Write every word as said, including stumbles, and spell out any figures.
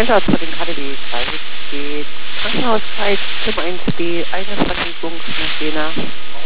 Einsatz für den K D W drei steht Krankenhauszeit Zimmer eins B, eine Verlegungsmaschine.